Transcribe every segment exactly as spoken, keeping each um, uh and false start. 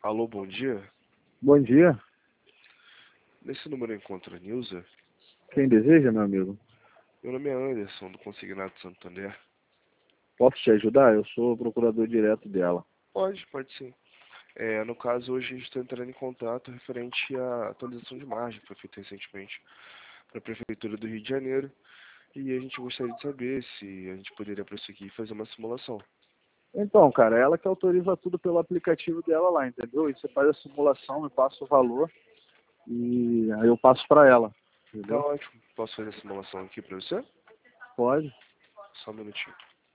Alô, bom dia. Bom dia. Nesse número eu encontro a Nilza. Quem deseja, meu amigo? Meu nome é Anderson, do Consignado Santander. Posso te ajudar? Eu sou o procurador direto dela. Pode, pode sim. É, no caso, hoje a gente está entrando em contato referente à atualização de margem que foi feita recentemente para a Prefeitura do Rio de Janeiro. E a gente gostaria de saber se a gente poderia prosseguir e fazer uma simulação. Então, cara, ela que autoriza tudo pelo aplicativo dela lá, entendeu? E você faz a simulação, me passa o valor e aí eu passo para ela, Tá entendeu? ótimo. Posso fazer a simulação aqui para você? Pode. Só um minutinho.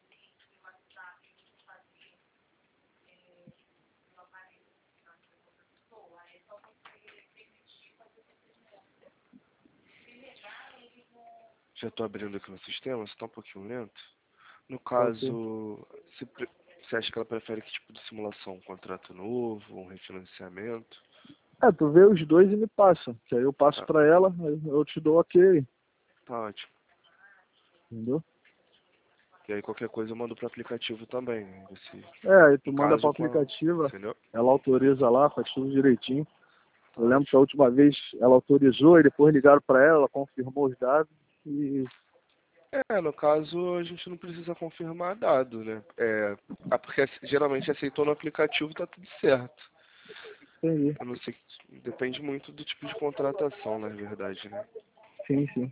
Já estou abrindo aqui no sistema, você está um pouquinho lento. No Ok. caso, se pre- você acha que ela prefere que tipo de simulação? Um contrato novo, um refinanciamento? É, tu vê os dois e me passa, que aí eu passo Tá, para ela, aí eu te dou ok, tá ótimo. entendeu? E aí qualquer coisa eu mando pro aplicativo também, né? Esse, É, aí tu no manda para caso o com a... aplicativo, Entendeu? ela autoriza lá, faz tudo direitinho. Tá Eu lembro que a ótimo. última vez ela autorizou e depois ligaram para ela, ela confirmou os dados e É, no caso a gente não precisa confirmar dado, né? É, ah, porque ace- geralmente aceitou no aplicativo tá tudo certo. entendi. Eu não sei, depende muito do tipo de contratação, na verdade, né? Sim, sim.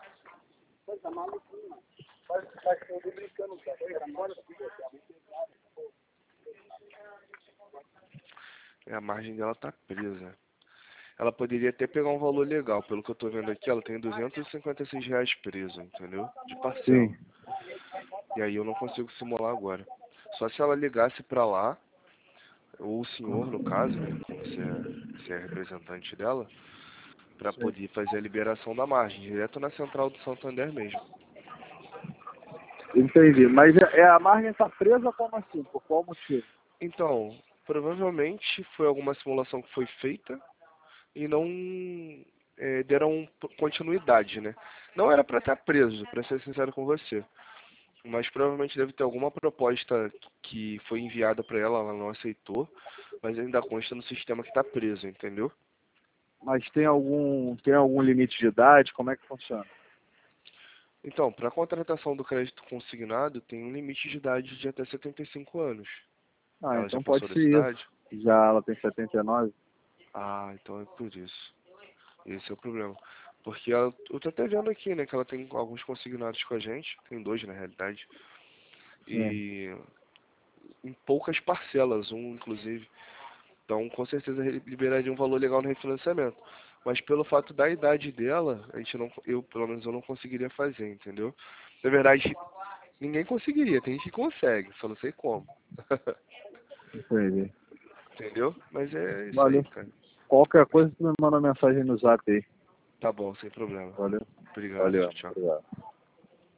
É, a margem dela tá presa. Ela poderia até pegar um valor legal, pelo que eu tô vendo aqui, ela tem duzentos e cinquenta e seis reais preso, entendeu? De parcela. Sim. E aí eu não consigo simular agora. Só se ela ligasse pra lá, ou o senhor, no caso, né, como você é, você é representante dela, pra Sim. poder fazer a liberação da margem, direto na central do Santander mesmo. Entendi. Mas é, é a margem está presa como assim? Por qual motivo? Então, provavelmente foi alguma simulação que foi feita e não é, deram continuidade, né? Não era pra estar preso, pra ser sincero com você. Mas provavelmente deve ter alguma proposta que foi enviada para ela, ela não aceitou, mas ainda consta no sistema que está preso, entendeu? Mas tem algum, tem algum limite de idade? Como é que funciona? Então, para a contratação do crédito consignado, tem um limite de idade de até setenta e cinco anos. Ah, Ela já então pode passou dessa ser idade? isso. Já ela tem setenta e nove? Ah, então é por isso. Esse é o problema. Porque ela, eu tô até vendo aqui, né, que ela tem alguns consignados com a gente, tem dois na realidade, Sim. e em poucas parcelas, um inclusive. Então, com certeza, ele liberaria um valor legal no refinanciamento. Mas pelo fato da idade dela, a gente não, eu, pelo menos, eu não conseguiria fazer, entendeu? Na verdade, ninguém conseguiria, tem gente que consegue, só não sei como. Entendi. Entendeu? Mas é isso aí, Valeu. cara. Qualquer coisa tu me manda mensagem no zap aí. Tá bom, sem problema. Valeu. Obrigado, Valeu. tchau, tchau. Obrigado.